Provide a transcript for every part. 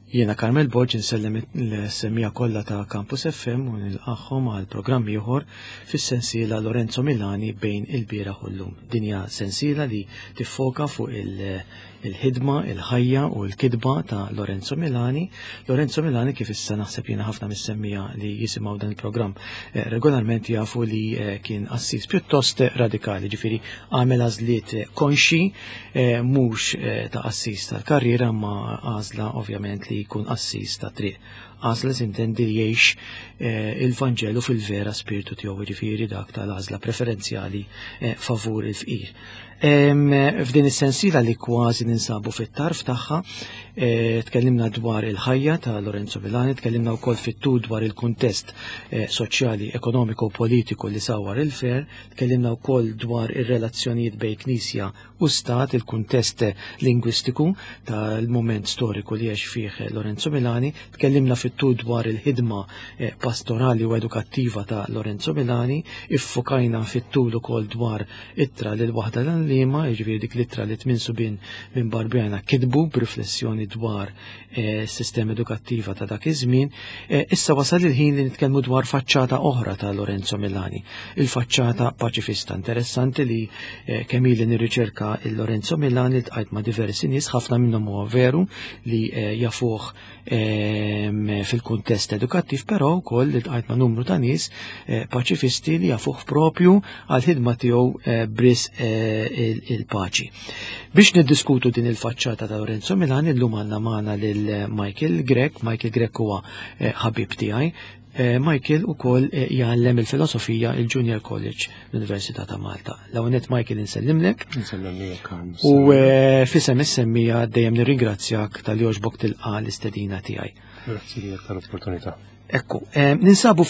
Jiena Karmel Borġ insellem l-semmija kollha ta' Campus FM u nilqahom għal programm ieħor fis-sensiela Lorenzo Milani bejn il-bieraħ u llum. Dinja sensiela li tiffoka fuq il-ħidma, il-ħajja u l-kidba ta' Lorenzo Milani. Lorenzo Milani kif issa naħseb jiena ħafna mis-semmija li jisimgħu dan il-programm regolarment jafu li kien assis pjuttost radikali, ġifieri għamel għażliet konxi mhux ta' assis tal-karriera ma għażla ovvjament li jkun assis ta' triq. Għażla intendi li jgħix il-Vanġelu fil-vera spiritu tiegħu, ġifieri dak tal-għażla preferenzjali favur il-fqir. F'din is-sensiela li kważi ninsabu fit-tarf tagħha, tkellimna dwar il-ħajja ta' Lorenzo Milani, tkellimna wkoll fit-tul dwar il-kuntest soċjali, ekonomiku u politiku li sawar il-fer, tkellimna wkoll dwar ir-relazzjonijiet bejn Knisja u Stat, il-kuntest lingwistiku tal-mument storiku li għex fih Lorenzo Milani, tkellimna fit-tul dwar il-ħidma pastorali u edukattiva ta' Lorenzo Milani, iffokajna fit-tul ukoll dwar ittra lil waħda l-anlima, jiġifieri dik l-ittra li tminsu minn Barbjana kitbu b'riflessjoni dwar sistema edukattiva ta' dak iż-żmien. Issa wasal il-ħin li nitkellmu dwar faċċata oħra ta' Lorenzo Milani, il-faċċata paċifista. Interessanti li kemm ili nirriċerka il-Lorenzo Milani tqajt ma' diversi nies, ħafna minnhom huwa veru li jafuh fil-kuntest edukattiv, però wkoll li tqajt ma' numru ta' nies paċifisti li jafuh propju għal ħidma tiegħu bris il-paċi. Biex niddiskutu din il-faċċata ta' Lorenzo Milani, llum għandna magħna lil Michael Grech. Michael Grech huwa ħabib tiegħi. Michael ukoll jgħallem il-filosofija il-Junior College l-Università ta' Malta. L-għonet Michael insellimlek. U fisem is-semmija dejjem nirringrazzjak tal-li għoġbok tilqa l-istedina tiegħi. Grazzi li tal-opportunità. Ekku, ninsabu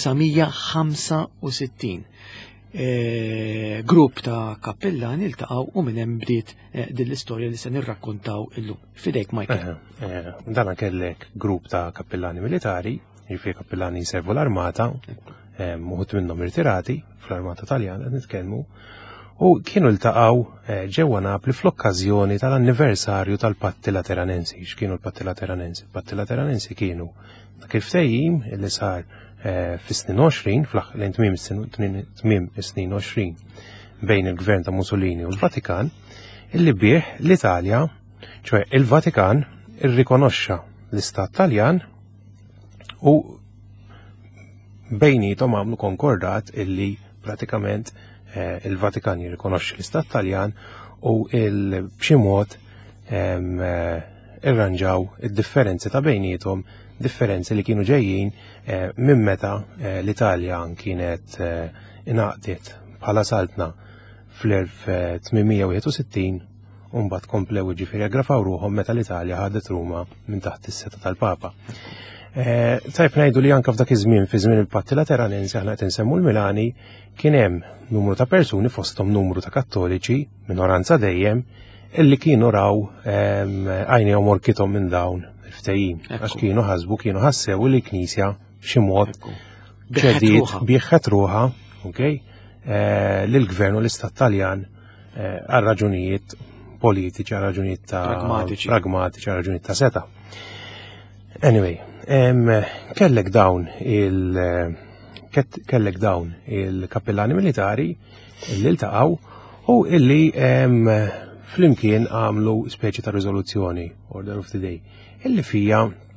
fl-1965. Grupp ta' kappellani iltaqgħu u minn hemm bdiet din l-istorja li se nirrakkuntaw illum. Fidejk Michael. Dan kellek grupp ta' kappellani militari, jiġifieri kappellani jservu l-armata, muħut minnhom irtirati fl-Armata Taljana nitkellmu, u kienu iltaqgħu ġewwa Napli fl-okkażjoni tal-anniversarju tal-Patti Lateranensi. X'kienu l-Patti Lateranensi? Il-Patti Lateranensi kienu dak il-ftehim li sar fis-snin 20, lejn tmiem is-snin 20 bejn il-Gvern ta' Mussolini u l-Vatikan, illi bih l-Italja, ċoe il-Vatikan irrikonoxxa l-Istat Taljan u bejnietom għamlu konkordat illi pratikament il-Vatikan jirrikonoxxi l-Istat Taljan u b'xi mod irranġaw id-differenzi ta' bejnietom, differenzi li kienu ġejjin minn meta l-Italja kienet inaqdiet bħala saltna fl-1861 u mbagħad komplew ġifieri aggrafaw ruhom meta l-Italja ħadet Ruma minn taħt is-seta tal-Papa. Tajb ngħidu li anke f'dak iż-żmien fi żmien il-Patti Lateranensi aħna qed insemmu l-Milani kien hemm numru ta' persuni fosthom numru ta' Kattoliċi, minoranza dejjem, illi kienu raw għajnejhom orkithom minn dawn il-ftehim, għax kienu ħasbu, kienu ħassew li l-Knisja b'xi mod ċediet bieħħet ruħha, lill-Gvern u l-Istat Taljan għal raġunijiet politiċi, għal raġunijiet pragmatiċi, għal raġunijiet ta' seta. Anyway, kellek dawn il-kappellani militari illi iltaqgħu u illi flimkien għamlu speċi ta' riżoluzzjoni, Order of the Day, illi fija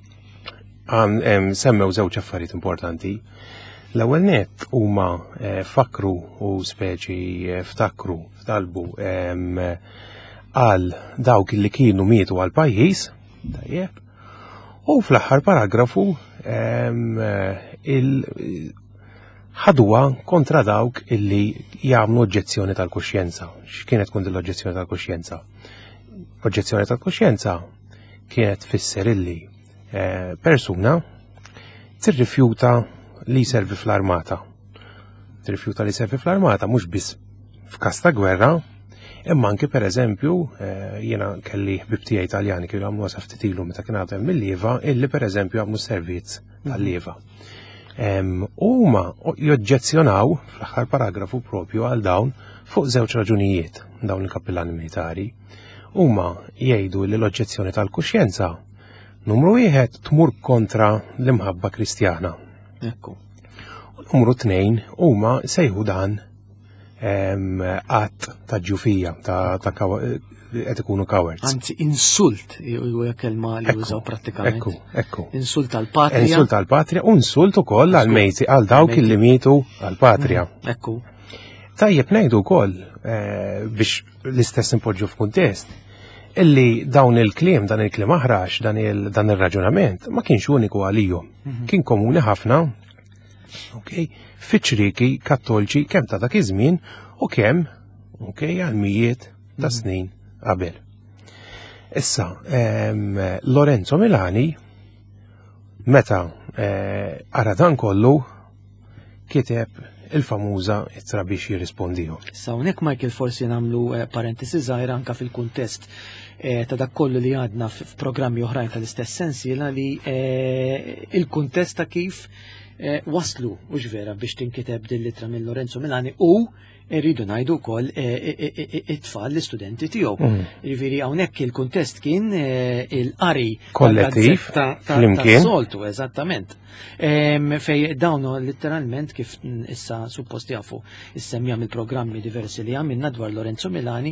semmew żewġ affarijiet importanti. L-ewwel nett huma fakru u speċi ftalbu għal dawk illi kienu mietu għal pajjiż, tajjeb, u fl-aħħar paragrafu ħadwa kontra dawk illi jagħmlu oġġezzjoni tal-kuxjenza. X'kienet tkun din l-oġġezzjoni tal-kuxjenza? Oġġezzjoni tal-kuxjenza kienet tfisser illi persuna tirrifjuta li jservi fl-armata. Tirrifjuta li jservi fl-armata mhux biss f'każ ta' gwerra, imma anke pereżempju jiena kelli ħbib tiegħi Taljani kienu għamlu sa ftit ilu meta kien għadhem mill-lieva illi pereżempju għamlu servizz tal-lieva. Huma joġġezzjonaw fl-aħħar paragrafu propju għal dawn fuq żewġ raġunijiet dawn il-kappellani militari. Huma jgħidu li l-oġġezzjoni tal-kuxjenza Numru 1 tmur kontra l-imħabba Kristjana. Ekku. Numru 2 huma sejħu dan qatt ta' ġufija ta' qed ikunu cowards. Anzi, insult huwa kelma li użaw prattikament. Ekku. Insult għall-patrija. Insult għall-patrija u insult ukoll għall-mejti għal dawk li mietu għall-patrija. Ekku. Tajjeb ngħidu wkoll biex l-istess impoġġu f'kuntest illi dawn il-kliem, dan il-kliem aħrax, dan il-raġunament ma kienx uniku għalihom. Kien komuni ħafna fiċriki kattolċi kemm ta' dak iż-żmien u kemm għal-mijiet ta' snin qabel. Issa, Lorenzo Milani meta ara dan kollu kiteb il-famuża ittra biex jirrispondihom. Issa hawnhekk Michael forsi nagħmlu parentesi żgħira anke fil-kuntest ta' dak kollu li għadna f'programmi oħrajn tal-istess sensiela li il-kuntest ta' kif waslu mhux vera biex tinkiteb din littra minn Lorenzo Milani u rridu ngħidu wkoll it-tfal l-istudenti tiegħu. Jiġifieri hawnhekk il-kuntest kien il-qari kollettiv tas-soltu eżattament. Fej dawn letteralment kif issa suppost jafu issemmija mill-programmi diversi li għamilna dwar Lorenzo Milani,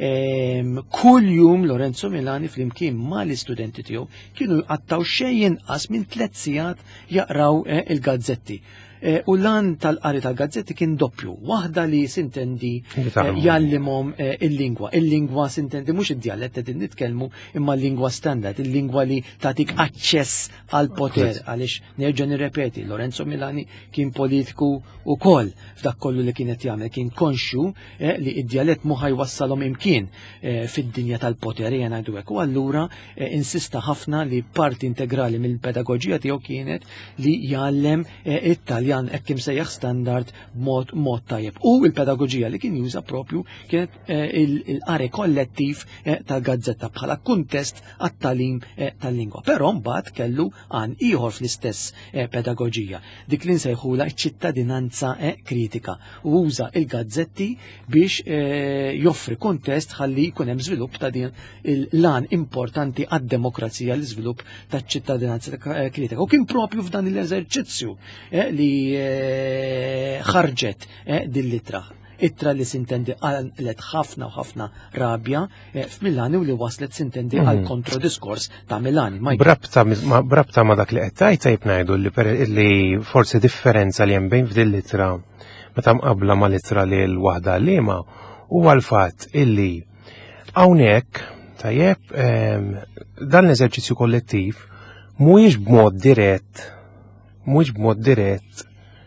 kull jum Lorenzo Milani flimkien ma l-istudenti tiegħu kienu jqattaw xejn inqas minn 3 sigħat jaqraw il-gazzetti. U lan tal-qari tal-gazzetti kien doppju. Waħda li sintendi jallimhom il-lingwa. Il-lingwa sintendi mhux id-dialett qed nitkellmu imma l-lingwa standard, il-lingwa li tagħtik aċċess għal poter għaliex nerġa' nirrepeti, Lorenzo Milani kien politiku wkoll f'dak kollu li kienet jagħmel, kien konxju li id-dialett mhu ħajwassalhom imkien fid-dinja tal-poter jien ngħidu hekk. U allura insista ħafna li parti integrali mill-pedagoġija tiegħu kienet li jgħallem it-Taljan hekk imsejjaħ standard b'mod tajjeb. U l-pedagoġija li kien juża propju kienet il-qari kollettiv tal-gazzetta bħala kuntest għat-talim tal-lingwa. Però mbagħad kellu għan ieħor fl-istess pedagoġija. Dik li nsejħula ċ-ċittadinanza kritika. U uża il-gazzetti biex joffri kuntest ħalli jkun hemm żvilupp ta' din il-lan importanti għad-demokrazija l-iżvilupp taċ-ċittadinanza kritika. U kien propju f'dan l-eżerċizzju li ħarġet din ittra li sintendi għalet ħafna u ħafna rabja f'Milani u li waslet sintendi għal kontrodiskors ta' Milani. Brabta ma dak li qed tajb ngħidu li forsi differenza li hemm bejn f'din l-ittra meta mqabbla ma' l-ittra li l-waħda liema huwa l-fatt illi hawnhekk tajjeb dan l-eżerċizzju kollettiv mhuwiex b'mod dirett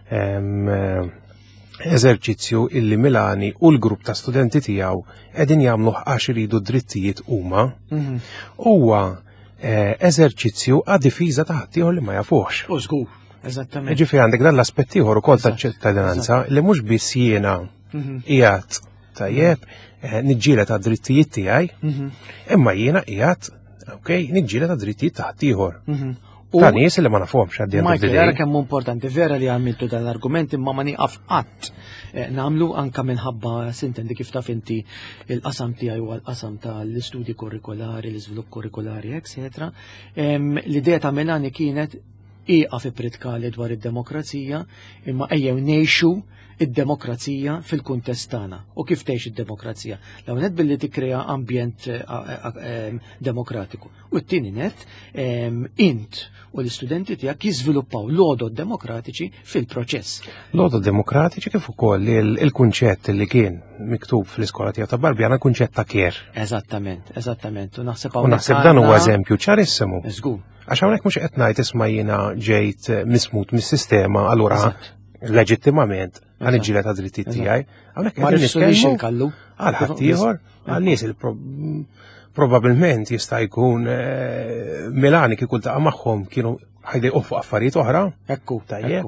eżerċizzju illi Milani u l-grupp ta' studenti tiegħu qegħdin jagħmlu għax iridu drittijiet huma. Huwa eżerċizzju għad difiża ta' ħadd ieħor li ma jafuhx. Żgur, eżattament. Ġifieri għandek dan l-aspett ieħor ukoll taċ-ċittadinanza li mhux biss jiena qiegħed tajjeb niġġieled ta' drittijiet tiegħi, imma jiena qiegħed niġġieled ta' drittijiet ta' ħadd ieħor. Ta' nies li ma nafhomx għaddejjem. Michael, jara kemm importanti vera li għamiltu dan l-argument imma ma nieqaf qatt nagħmlu anke minħabba sintendi kif taf inti il-qasam tiegħi huwa l-qasam tal-istudji kurrikolari, l-iżvilupp kurrikolari, etc. L-idea ta' Milani kienet ieqaf ipritkali dwar id-demokrazija imma ejjew ngħixu id-demokrazija fil-kuntest tagħna. U kif tgħix id-demokrazija? L-ewwel nett billi tikkrea ambjent demokratiku. U t-tieni nett int u l-istudenti tiegħek jiżviluppaw l-għodod demokratiċi fil-proċess. L-għodod demokratiċi kif ukoll il-kunċett li kien miktub fl-iskola tiegħu ta' Barbjana kunċett ta' kier. Eżattament. U naħseb dan huwa eżempju ċarissimu. Żgur. Għax hawnhekk mhux qed ngħid isma' jiena ġejt mismut mis-sistema allura leġittimament għal iġġiela ta' drittijiet tiegħi. Hawnhekk qed nitkellmu għal ħadd ieħor għal nies probabbilment jista' jkun Milani kieku ltaqa' magħhom kienu ħajdeqgħu fuq affarijiet oħra. Ekku tajjeb.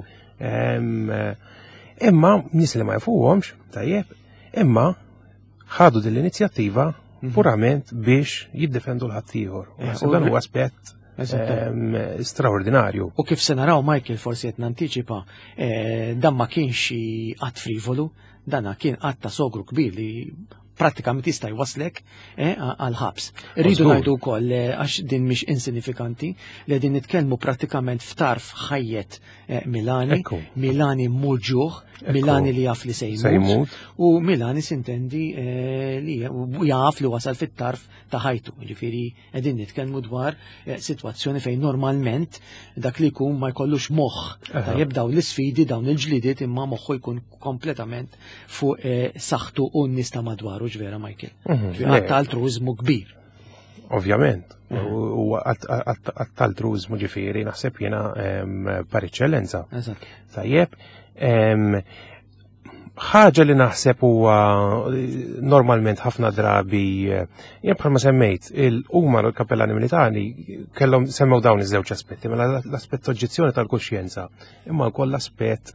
Imma nies li ma jafuhomx tajjeb, imma ħadu din l-inizjattiva purament biex jiddefendu l-ħadd ieħor. Dan huwa aspett straordinarju. U kif se naraw Michael forsi qed nantiċipa dan ma kienx qatt frivolu, dana kien qatt ta' sogru kbir li prattikament jista' jwaslek għal-ħabs. Irridu ngħidu wkoll għax din mhix insinifikanti li din nitkellmu prattikament f'tarf ħajjet Milani, Milani murġuħ, Milani li jaf li se jmut, u Milani sintendi li jaf li wasal fit-tarf ta' ħajtu. Ġifieri qegħdin nitkellmu dwar sitwazzjoni fejn normalment dak li jkun ma jkollux moħħ ta' jibdaw l-isfidi dawn il-ġlidiet imma moħħu jkun kompletament fuq saħħtu u n-nies ta' madwaru ġvera Michael. Għatta altruizmu kbir. Ovvjament. U għatta altruizmu ġifieri naħseb jiena par eċċellenza. Tajjeb. ħaġa li naħseb huwa normalment ħafna drabi jien bħalma semmejt huma l-kappellani militari kellhom semmew dawn iż-żewġ aspetti, mela l-aspett oġġezzjoni tal-kuxjenza, imma wkoll l-aspett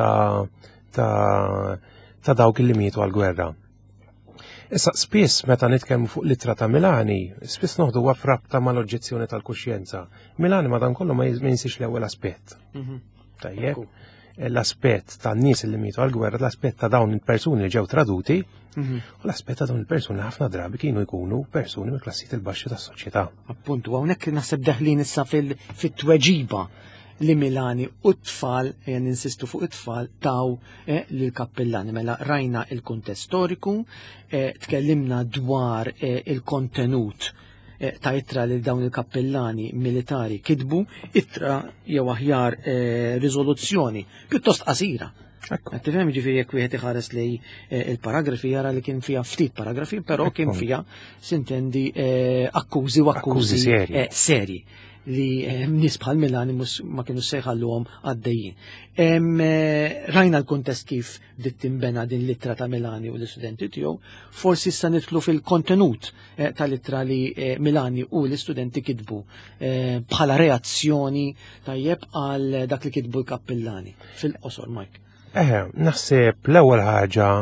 ta' dawk li mietu għall-gwerra. Issa spiss meta nitkellmu fuq l-ittra ta' Milani, spiss noħdu frabta mal-oġġezzjoni tal-kuxjenza. Milani madankollu ma jinsix l-ewwel aspett. Tajjeb. L-aspett ta' nies li mietu għall-gwerra, l-aspett ta' dawn il-persuni li ġew traduti, u l-aspett ta' dawn il-persuni ħafna drabi kienu jkunu persuni mill klassijiet il-baxxi tas-soċjetà. Appuntu, hawnhekk naħseb daħlin issa fit-tweġiba li Milani u t-tfal, ninsistu fuq it-tfal, taw l-kappellani. Mela rajna il-kuntest storiku, tkellimna dwar il-kontenut ta' ittra li dawn il-kappellani militari kitbu, ittra jew aħjar riżoluzzjoni pjuttost qasira. Tifhem ġifieri jekk wieħed iħares li il-paragrafi jara li kien fiha ftit paragrafi, però kien fiha sintendi akkużi u akkużi serji li nies bħal Milani ma kienu se jħalluhom għaddejjin. Rajna l-kuntest kif bdiet tinbena din l-ittra ta' Milani u l-istudenti tiegħu, forsi issa nidħlu fil-kontenut tal-ittra li Milani u l-istudenti kitbu bħala reazzjoni tajjeb għal dak li kitbu l-kappellani. Fil-qosor, Mike. Naħseb l-ewwel ħaġa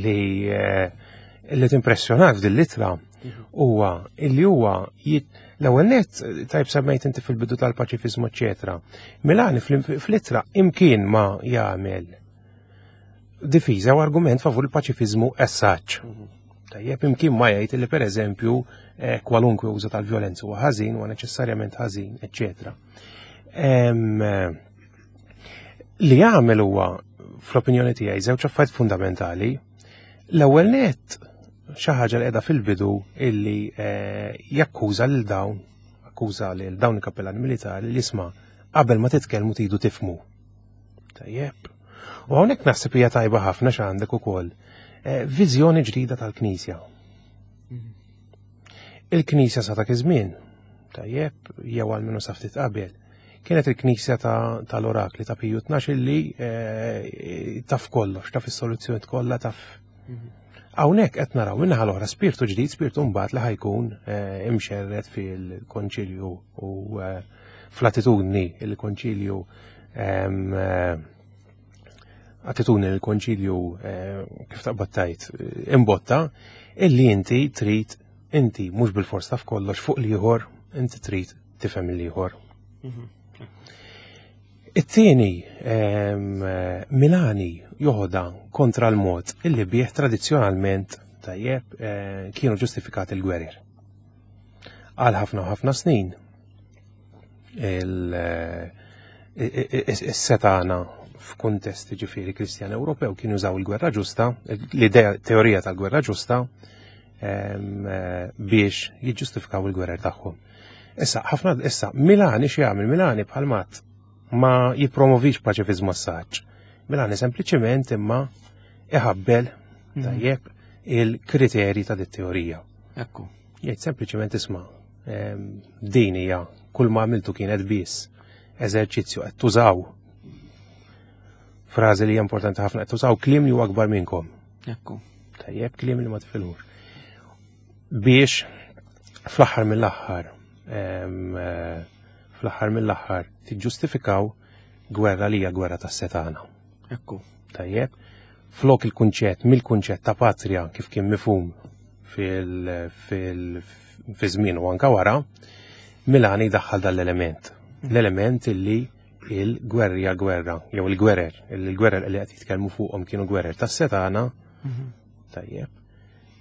illi timpressjonat f'din l-ittra huwa l-ewwel nett tajb semmejt inti fil-bidu tal-paċifizmu eċetera. Milani fl-ittra imkien ma jagħmel difiża u argument favur il-paċifizmu as-saġġ. Tajjeb imkien ma jgħid li pereżempju kwalunkwe użu tal-vjolenza huwa ħażin huwa neċessarjament ħażin, eċetera. Li jagħmel huwa fl-opinjoni tiegħi żewġ affarijiet fundamentali. L-ewwel nett xi ħaġa li qiegħda fil-bidu illi jakkuża lil dawn il-kappellani militari li isma' qabel ma titkellmu tridu tifhmu. Tajjeb. U hawnhekk naħseb hija tajba ħafna x'għandek ukoll viżjoni ġdida tal-Knisja. Il-Knisja sa dak iż-żmien, tajjeb, jew għalmenu sa ftit qabel, kienet il-Knisja tal-Orakli ta' Piju 12 li taf kollox, taf is-soluzzjonijiet kollha taf. Hawnhekk qed naraw minnaħa l-oħra spirtu ġdid, spirtu mbagħad li ħajkun imxerred fil-konċilju u fl-attitudni il-konċilju attitudni l-konċilju kif taqbad tajt imbotta illi inti trid inti mhux bil-fors taf kollox fuq l-ieħor, inti trid tifhem l-ieħor. It-tieni Milani joħoda kontra l-mod illi bih tradizzjonalment tajjeb kienu ġustifikati l-gwerer. Għal ħafna snin is-setana f'kuntest ġifieri Kristjan Ewropew kienu użaw il-gwerra ġusta, l-idea teorija tal-gwerra ġusta biex jiġġustifikaw il-gwerer tagħhom. Issa Milani x'jagħmel Milani bħalmat ma jippromovix paċifizmu as-saġġ. Milani sempliċement imma iħabbel tajjeb il-kriterji ta' dit-teorija. Ekku. Jgħid sempliċement isma' din hija kull ma għamiltu kienet biss eżerċizzju qed tużaw frażi li hija importanti ħafna qed tużaw kliem li huwa akbar minnkom. Ekku. Tajjeb kliem li ma tifhimux. Biex fl-aħħar mill-aħħar tiġġustifikaw gwerra li hija gwerra tas-setana. Ekku. Tajjeb, flok il-kunċett mill-kunċett ta' patrija kif kien mifhum fi żmien u anke wara, Milani daħħal dal-element. L-element illi il-gwerra gwerra, jew il-gwerer li qed jitkellmu fuqhom kienu gwerer tas-setana. Tajjeb.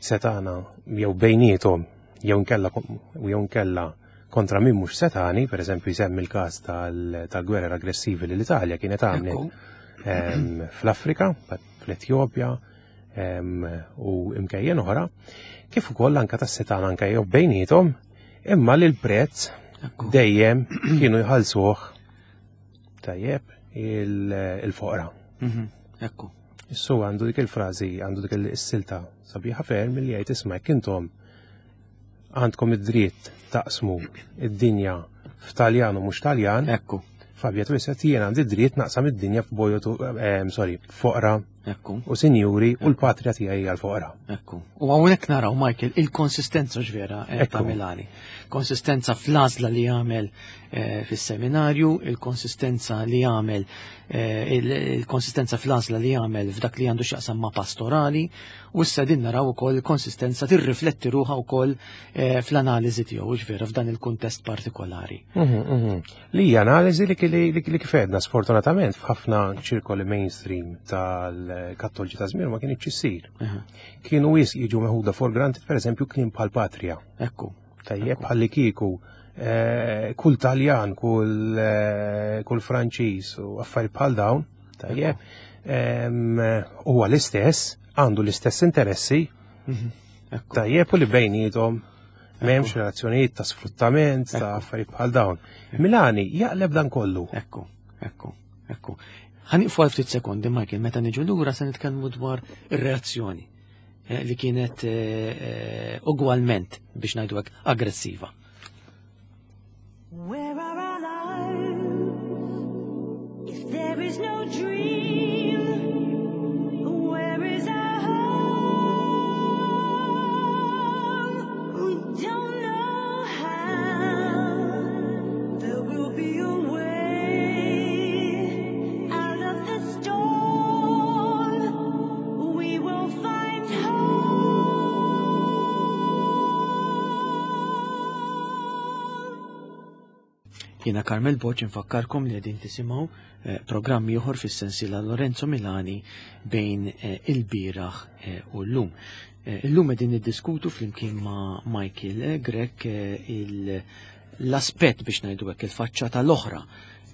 setana jew bejnietom jew nkella kontra min mhux setani, pereżempju jsemmi l-każ tal-gwerer aggressivi li l-Italja kienet għamlet fl-Afrika, fl-Etjopja u imkejjen oħra, kif ukoll anke tas-setana anke jew bejnietom, imma li l-prezz dejjem kienu jħallsuh tajjeb il-foqra. Ekku. Issu għandu dik il-frażi, għandu dik il-silta sabiħa ferm li jgħid isma' jekk intom għandkom id-dritt taqsmu id-dinja f'Taljan u mhux Taljan. Ekku. Fabja twisset jien għandi dritt naqsam id-dinja foqra Ekku. u sinjuri u l-patrija tiegħi hija l-foqra. Ekku. U hawnhekk naraw Michael il-konsistenza ġvera ta' Milani. Konsistenza fl-għażla li jagħmel fis-seminarju, il-konsistenza li jagħmel il-konsistenza fl-għażla li jagħmel f'dak li għandu x'jaqsam ma' pastorali, u issa din naraw ukoll il-konsistenza tirrifletti ruħha wkoll fl-analiżi tiegħu ġvera f'dan il-kuntest partikolari. Li hija analiżi li kif għedna sfortunatament f'ħafna ċirkoli mainstream tal-Kattoliċi ta' żmien ma kienx issir. Kienu jiġu meħuda for granted pereżempju kliem bħal patrija. Ekku. Tajjeb bħalli kieku kull Taljan, kull Franċiż u affarijiet bħal dawn, tajjeb, huwa l-istess, għandu l-istess interessi, tajjeb u li bejnietom m'hemmx relazzjonijiet ta' sfruttament, ta' affarijiet bħal dawn. Milani jaqleb dan kollu. Ekku. Ħaniqfu għal ftit sekondi, Michael, meta niġu lura se nitkellmu dwar ir-reazzjoni li kienet ugwalment biex ngħidu hekk aggressiva. Where are our lives? If there is no dream, where is our home? We don't know how. There will be a way out of the storm. We will find home. Jiena Carmel Boċ infakkarkom li qegħdin tisimgħu programm ieħor fis-sensiela Lorenzo Milani bejn il-bieraħ u llum. Illum qegħdin niddiskutu flimkien ma' Michael Grech l-aspett biex ngħidu hekk il-faċċata l-oħra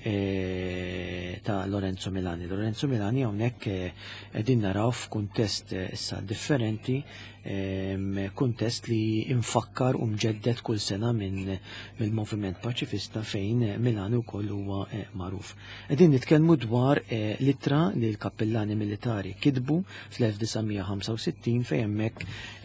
ta' Lorenzo Milani. Lorenzo Milani hawnhekk qegħdin naraw f'kuntest issa differenti, kuntest li infakkar u mġeddet kull sena mill-moviment paċifista fejn Milani wkoll huwa magħruf. Qegħdin nitkellmu dwar littra li l-kappellani militari kitbu fl-1965 fejn hemmhekk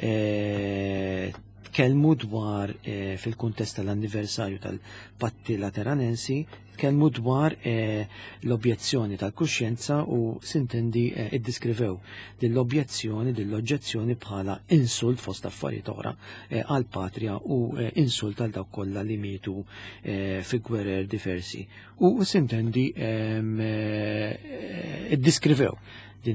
tkellmu dwar fil-kuntest tal-anniversarju tal-Patti Lateranensi, tkellmu dwar l-objezzjoni tal-kuxjenza u sintendi iddiskrivew din l-oġġezzjoni bħala insult fost affarijiet oħra għal patrija u insult għal dawk kollha li mietu fi gwerer diversi. U sintendi iddiskrivew din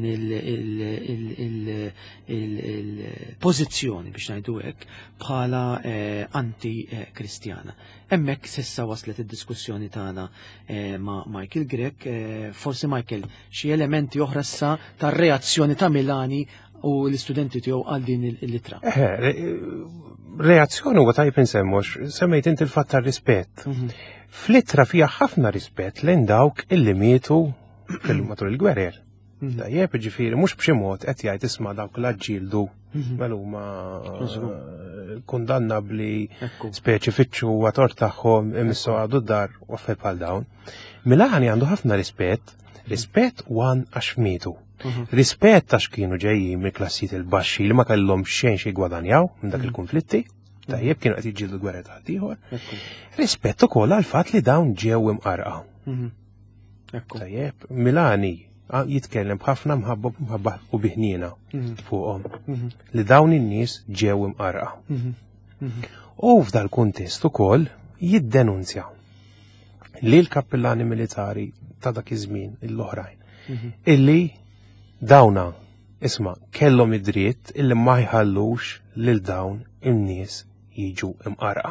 il-pożizzjoni biex ngħidu hekk bħala anti-kristjana. Hemmhekk s'issa waslet id-diskussjoni tagħna ma' Michael Grech. Forsi Michael, xi elementi oħra issa tar-reazzjoni ta' Milani u l-istudenti tiegħu għal din il-litra. Reazzjoni huwa tajb insemmux, semmejt inti l-fatt tar-rispett. Fl-ittra fiha ħafna rispett lejn dawk illi mietu matul il-gwerer. Tajjeb, ġifieri mhux b'xi mod qed jgħid isma' dawk l-aġġieldu huma kundannabbli speċi fittxu huwa tort tagħhom imissu għadu d-dar u affarijiet bħal dawn. Milani għandu ħafna rispett wan għax mietu. Rispett għax kienu ġejjin mill-klassijiet il-baxxi li ma kellhom xejn xi jgwadanjaw minn dak il-konflitti, tajjeb kienu qed jiġġieldu gwerra ta' ieħor. Rispett ukoll għal fatt li dawn ġew imqarqa. Tajjeb, Milani jitkellem b'ħafna mħabba u biħnina fuqhom li dawn in-nies ġew imqarqa. U f'dal kuntest ukoll jiddenunzja li l-kappellani militari ta' dak iż-żmien l-oħrajn illi dawna isma' kellhom id-dritt illi ma jħallux lil dawn in-nies jiġu imqarqa.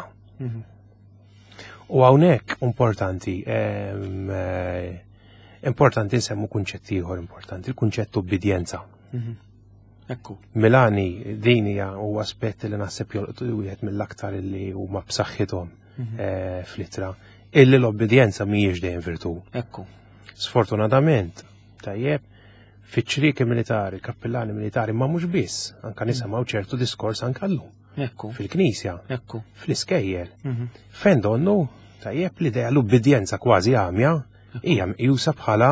U hawnhekk importanti nsemmu kunċett ieħor importanti, il-kunċett obbedjenza. Ekku. Milani din hija huwa aspett li naħseb jolqtu wieħed mill-aktar li huma b'saħħithom fl-ittra illi l-obbedjenza mhijiex dejjem virtu. Ekku. Sfortunatament, tajjeb, fiċ-ċrieki militari, kappellani militari ma mhux biss, anke nisimgħu ċertu diskors anke llum. Ekku. Fil-Knisja, Ekku. fl-iskejjel. Fejn donnu, tajjeb l-idea l-obbedjenza kważi għamja hija mqjusa bħala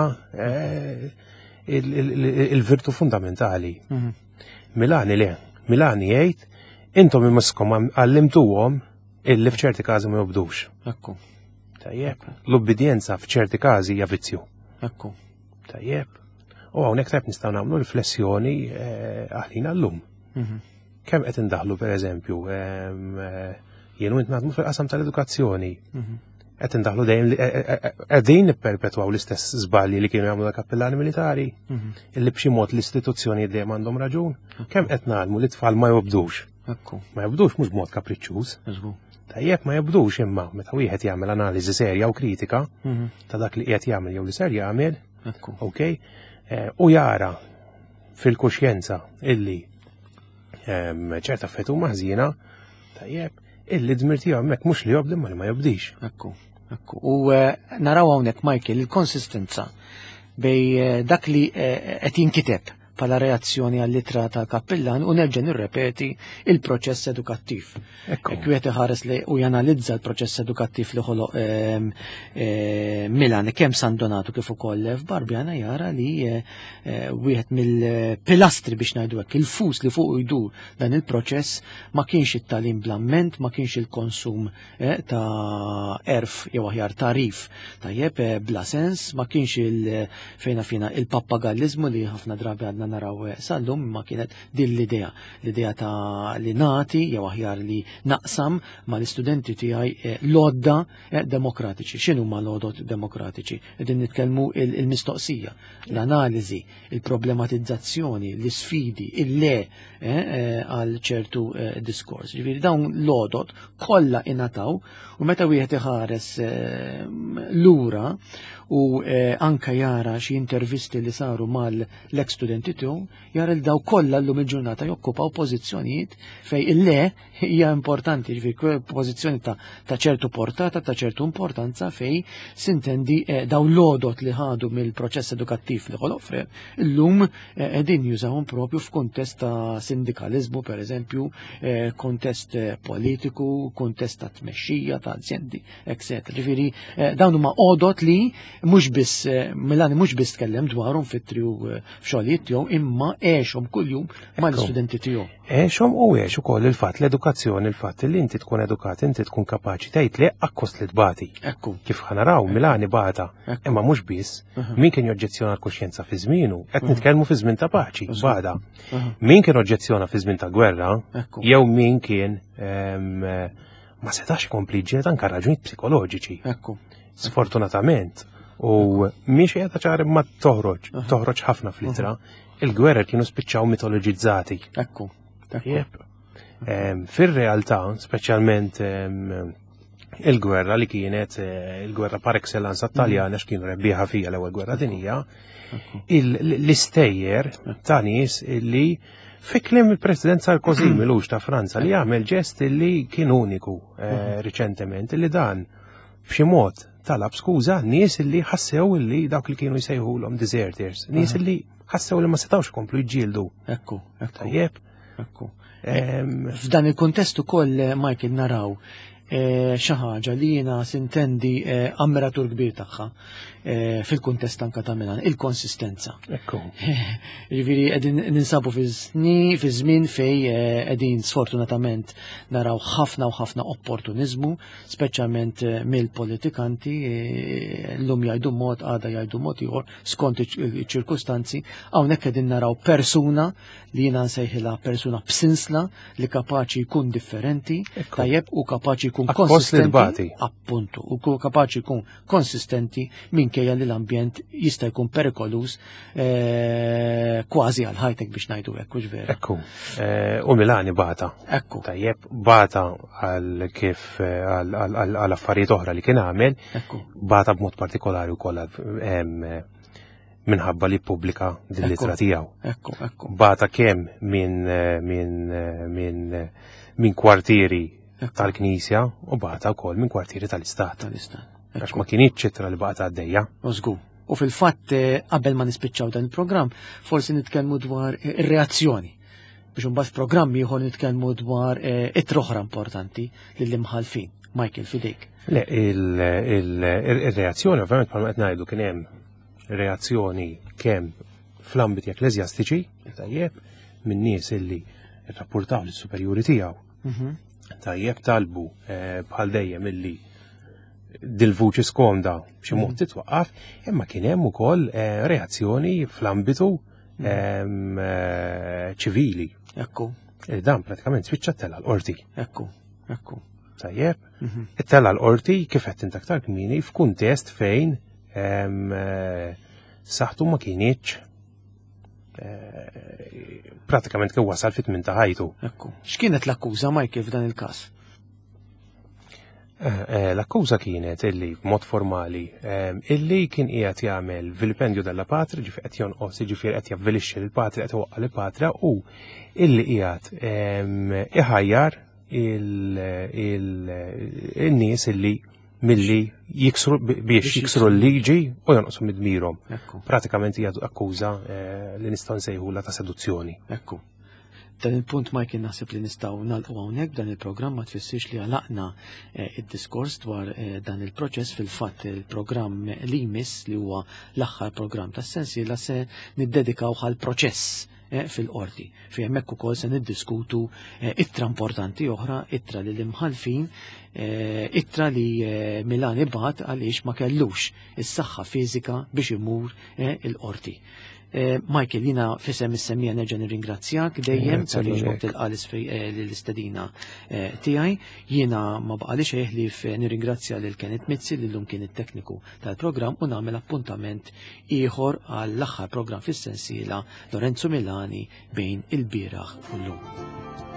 il-virtu fundamentali. Milani le, Milani jgħid intom imiskom għallimtuhom illi f'ċerti każi ma jobdux. Ekku. Tajjeb, l-obbedjenza f'ċerti każi hija vizzju. Ekku. Tajjeb. U hawnhekk tajb nistgħu nagħmlu riflessjoni aħlina llum. Kemm qed indaħlu pereżempju jien int naħdmu fil-qasam tal-edukazzjoni. Qed indaħlu dejjem qegħdin nipperpetwaw l-istess żbalji li kienu jagħmlu l-kappellani militari, illi b'xi mod l-istituzzjonijiet dejjem għandhom raġun. Kemm qed nagħmlu li tfal ma jobdux. Ekku. Ma jobdux mhux b'mod kapriċċjuż. Tajjeb ma jobdux imma meta wieħed jagħmel analiżi serja u kritika ta' dak li qiegħed jagħmel jew li ser jagħmel, okej, u jara fil-kuxjenza illi ċerta fetu maħżina, tajjeb, illi dmir tiegħu hemmhekk mhux li jobdi ma li ma jobdix. Ekku. Ekku. U naraw hawnhekk Michael il-konsistenza bej dak li qed jinkiteb bħala reazzjoni għall-ittra tal-kappellan u nerġa' nirrepeti il-proċess edukattiv. Kwiet iħares li u janalizza l-proċess edukattiv li ħoloq Milan kemm San Donato kif ukoll f'Barbjana jara li wieħed mill-pilastri biex ngħidu hekk il-fus li fuq jdur dan il-proċess ma kienx it-tagħlim bl-amment, ma kienx il-konsum ta' erf jew aħjar tarif tajjeb bla sens, ma kienx fina il-pappagallizmu li ħafna drabi għadna naraw sal-lum, ma kienet din l-idea ta' li nati jew aħjar li naqsam ma l-istudenti tiegħi lodda demokratiċi. X'inhu ma lodot demokratiċi? Qegħdin nitkellmu il-mistoqsija, l-analiżi, il-problematizzazzjoni, l-isfidi, il-le għal ċertu diskors. Ġifieri dawn lodot kollha ingħataw u meta wieħed iħares lura u anka jara xi intervisti li saru mal-ex-studenti tiegħu, jara l daw kollha llum il-ġurnata jokkupaw pożizzjonijiet fej il-le hija importanti, ġifieri pożizzjoni ta' ċertu portata, ta' ċertu importanza fej sintendi daw l-għodot li ħadu mill-proċess edukattiv li ħoloq illum qegħdin jużawhom propju f'kuntest ta' sindikalizmu pereżempju, kuntest politiku, kuntest ta' tmexxija ta' azjendi, etc. Ġifieri dawn huma għodot li mhux biss Milani mhux biss tkellem dwarhom fit-triw f'xogħlijiet tiegħu imma għexhom kuljum mal-istudenti tiegħu. Għexhom u għex ukoll il-fatt l-edukazzjoni, il-fatt li inti tkun edukat, inti tkun kapaċi tgħid li akkost li tbati. Ekku. Kif ħanaraw Milani bata, imma mhux biss, min kien joġġezzjona l-kuxjenza fi żmienu, qed nitkellmu fi żmien ta' paċi, bada. Min kien oġġezzjona fi żmien ta' gwerra, jew min kien ma setax ikompli ġiet anke raġunijiet psikoloġiċi. Ekku. Sfortunatament. U miex qiegħda ċari ma toħroġ ħafna fl-ittra, il-gwerra kienu spiċċaw mitoloġizzati. Ekku. Fir-realtà, speċjalment il-gwerra li kienet il-gwerra par excellence Taljana x'kienu rebbieħa fija l-ewwel gwerra dinija, l-istejjer ta' nies li fiklim il-President Sarkozy milux ta' Franza li jagħmel ġest li kien uniku riċentement li dan b'xi mod talab skuża nies li ħassew li dawk li kienu jsejħulhom deserters, nies li ħassew li ma setgħux ikomplu jġieldu. Ekku. Tajjeb. Ekku. F'dan il-kontest ukoll Michael naraw xi ħaġa li jiena sintendi ammiratur kbir tagħha fil-kuntest anke ta' Milan, il-konsistenza. Ekku. Jiġifieri qegħdin ninsabu fi żmien fej qegħdin sfortunatament naraw ħafna u ħafna opportuniżmu, speċjalment mill-politikanti, llum jgħidu mod għada jgħidu mod ieħor skont iċ-ċirkustanzi, hawnhekk qegħdin naraw persuna li jiena nsejħilha persuna b'sinsla li kapaċi jkun differenti, tajjeb u kapaċi jkun konsistenti. Appuntu, u kapaċi jkun konsistenti minkejja li l-ambjent jista' jkun perikolus kważi għal ħajtek biex ngħidu hekk hux vera. Ekku. U Milani bata. Ekku. Tajjeb bata għal kif għal affarijiet oħra li kien għamel, bata b'mod partikolari wkoll minħabba li pubblika din l-ittra tiegħu. Ekku. Bata kemm minn kwartieri tal-Knisja u bata wkoll minn kwartieri tal-Istat. Għax ma kienitx ittra li baqgħet għaddejja. Użgu. U fil-fatt qabel ma nispiċċaw dan il-programm, forsi nitkellmu dwar ir-reazzjoni. Biex imbagħad programm ieħor nitkellmu dwar ittra oħra importanti lill-imħalfin. Michael, fidejk. Le, il-reazzjoni ovvjament bħalma qed ngħidu kien hemm reazzjoni kemm fl-ambiti ekklesjastiċi, tajjeb, minn nies illi rrappurtaw lis-superjuri tiegħu. Tajjeb talbu bħal dejjem illi dil-vuċi skomda b'xi mod titwaqqaf, imma kien hemm ukoll reazzjoni fl-ambitu ċivili. Ekku. Dan pratikament spiċċa tella l-qorti. Ekku. Tajjeb, it-tella l-qorti kif qed int aktar kmieni f'kuntest fejn saħtu ma kienitx pratikament kif wasal fit-tmien ta' ħajtu. Ekku. X'kienet l-akkuża Michael f'dan il-każ? L-akkuża kienet illi b'mod formali illi kien qiegħed jagħmel vilipendju della patria, ġifier qed jonqos, jiġifier qed javvilixxi lill-patria, qed iwaqqa lill-patria u illi qiegħed iħajjar il-nies illi milli biex jiksru l-liġi u jonqsu mid-dmirhom. Pratikament hija akkuża li nistgħu nsejħula ta' seduzzjoni. Ekku. Dan il-punt Michael naħseb li nistgħu nagħlqu hawnhekk dan il-programm ma tfissirx li għalaqna id-diskors dwar dan il-proċess fil-fatt il-programm li jmiss li huwa l-aħħar programm tas-sensiela se niddedikaw għal proċess fil-qorti. Fi hemmhekk ukoll se niddiskutu ittra importanti oħra, ittra li l-imħalfin, ittra li Milan ibgħat għaliex ma kellux is-saħħa fiżika biex imur il-qorti. Michael, jina fisem is-semmija nerġa' nirringrazzjak dejjem tal-li ġbok l-istedina tiegħi. Jiena ma baqalix ħlief nirringrazzja lil Kenneth Mizzi li llum kien it-tekniku tal-programm u nagħmel appuntament ieħor għall-aħħar programm fis-sensiela Lorenzo Milani bejn il-bieraħ u llum.